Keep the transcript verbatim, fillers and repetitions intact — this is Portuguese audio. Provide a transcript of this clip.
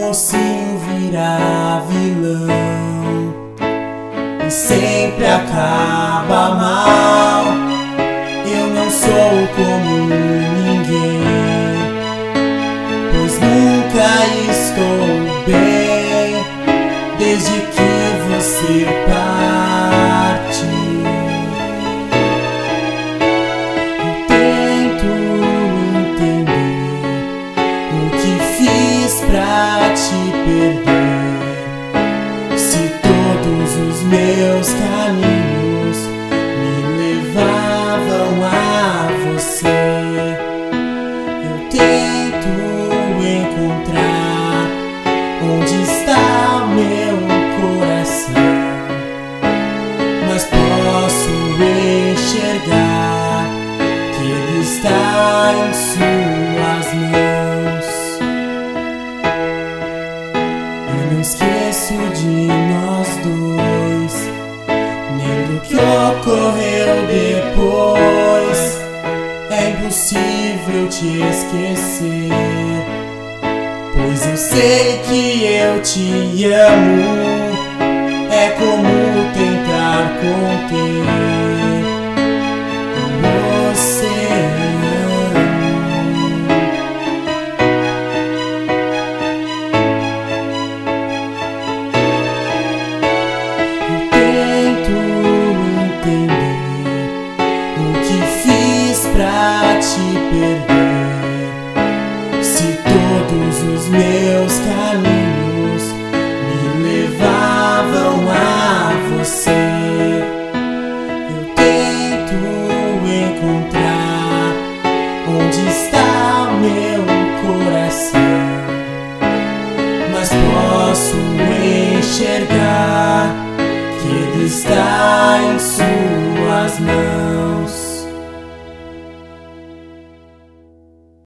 mocinho vira vilão e sempre acaba mal. Eu não sou como ninguém, pois nunca estou bem desde que você partiu. Eu tento entender o que fiz pra te perder, se todos os meus caminhos me levavam a você. Eu tento encontrar onde está meu coração, mas posso enxergar que ele está em suas mãos. Eu não esqueço de nós dois, nem do que ocorreu depois. É impossível te esquecer, pois eu sei que eu te amo. É como tentar conter o oceano. Eu tento entender o que fiz pra te perder, se todos os meus caminhos me levavam a você. Eu tento encontrar onde está meu coração, mas posso enxergar que ele está em sua